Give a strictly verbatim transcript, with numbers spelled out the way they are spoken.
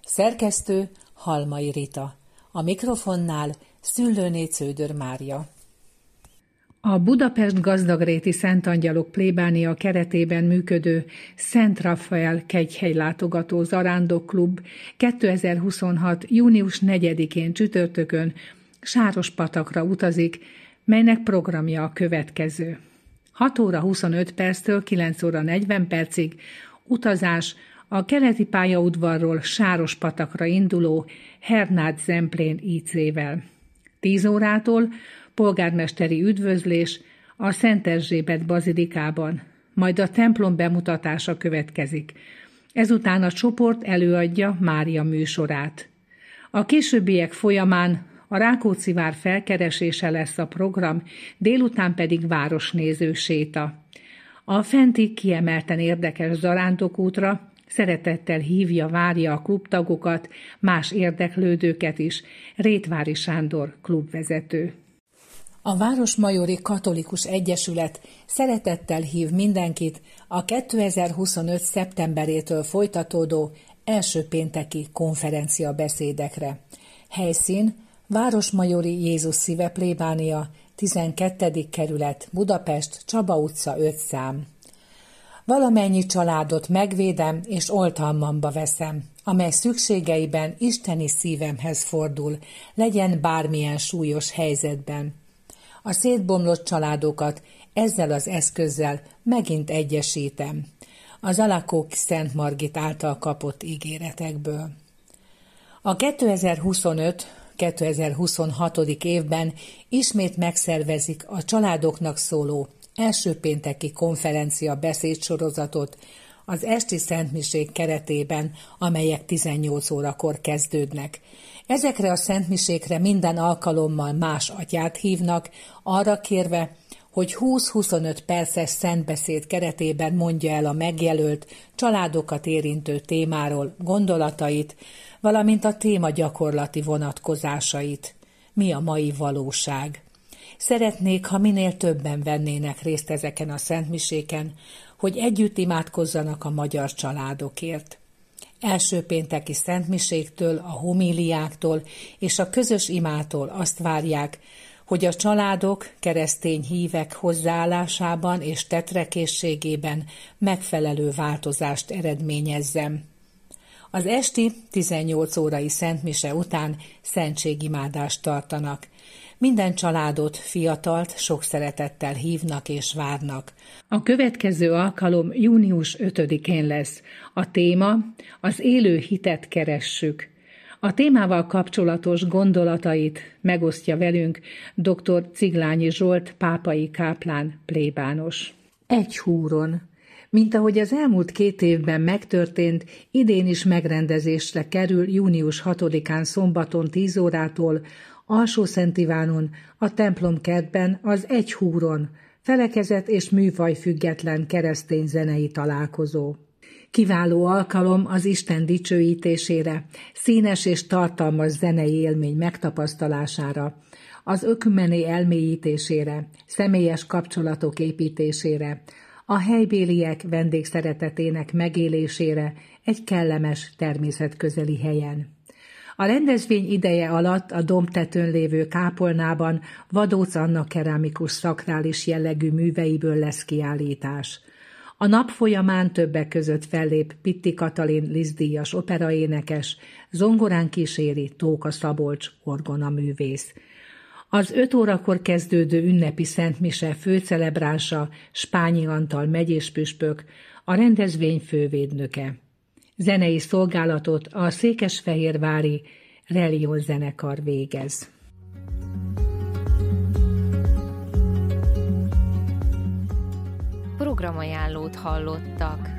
Szerkesztő Halmai Rita. A mikrofonnál Szüllőné Cződör Mária. A Budapest Gazdagréti Szent Angyalok plébánia keretében működő Szent Rafael kegyhelylátogató zarándokklub kétezer-huszonhat. június negyedikén csütörtökön Sárospatakra utazik, melynek programja a következő. hat óra huszonöt perctől kilenc óra negyven percig utazás a keleti pályaudvarról Sárospatakra induló Hernád Zemplén í cével. tíz órától polgármesteri üdvözlés a Szent Erzsébet bazilikában, majd a templom bemutatása következik. Ezután a csoport előadja Mária műsorát. A későbbiek folyamán a Rákóczi-vár felkeresése lesz a program, délután pedig városnéző séta. A fenti kiemelten érdekes zarándokútra szeretettel hívja, várja a klubtagokat, más érdeklődőket is, Rétvári Sándor klubvezető. A Városmajori Katolikus Egyesület szeretettel hív mindenkit a kétezer-huszonöt. szeptemberétől folytatódó első pénteki konferenciabeszédekre. Helyszín Városmajori Jézus Szíve plébánia, tizenkettedik kerület, Budapest, Csaba utca öt szám. Valamennyi családot megvédem és oltalmamba veszem, amely szükségeiben isteni szívemhez fordul, legyen bármilyen súlyos helyzetben. A szétbomlott családokat ezzel az eszközzel megint egyesítem. Az Alakók Szent Margit által kapott ígéretekből. A kétezer-huszonöt. kétezer-huszonhat. évben ismét megszervezik a családoknak szóló első pénteki konferencia beszédsorozatot az esti szentmisék keretében, amelyek tizennyolc órakor kezdődnek. Ezekre a szentmisékre minden alkalommal más atyát hívnak, arra kérve, hogy húsz-huszonöt perces szentbeszéd keretében mondja el a megjelölt, családokat érintő témáról gondolatait, valamint a téma gyakorlati vonatkozásait. Mi a mai valóság? Szeretnék, ha minél többen vennének részt ezeken a szentmiséken, hogy együtt imádkozzanak a magyar családokért. Első pénteki szentmiséktől, a homíliáktól és a közös imától azt várják, hogy a családok, keresztény hívek hozzáállásában és tetrekészségében megfelelő változást eredményezzem. Az esti tizennyolc órai szentmise után szentségimádást tartanak. Minden családot, fiatalt sok szeretettel hívnak és várnak. A következő alkalom június ötödikén lesz. A téma az élő hitet keressük. A témával kapcsolatos gondolatait megosztja velünk dr. Ciglányi Zsolt pápai káplán plébános. Egy húron. Mint ahogy az elmúlt két évben megtörtént, idén is megrendezésre kerül június hatodikán szombaton tíz órától Alsó-Szent Ivánon, a templomkertben az Egy húron, felekezet és műfaj független keresztény zenei találkozó. Kiváló alkalom az Isten dicsőítésére, színes és tartalmas zenei élmény megtapasztalására, az ökumené elmélyítésére, személyes kapcsolatok építésére, a helybéliek vendégszeretetének megélésére egy kellemes, természetközeli helyen. A rendezvény ideje alatt a dombtetőn lévő kápolnában Vadóc Anna keramikus szakrális jellegű műveiből lesz kiállítás. A nap folyamán többek között fellép Pitti Katalin Liszt-díjas operaénekes, zongorán kíséri Tóka Szabolcs orgonaművész. Az öt órakor kezdődő ünnepi szentmise főcelebránsa Spányi Antal megyéspüspök, a rendezvény fővédnöke. Zenei szolgálatot a székesfehérvári Religion zenekar végez. Programajánlót hallottak.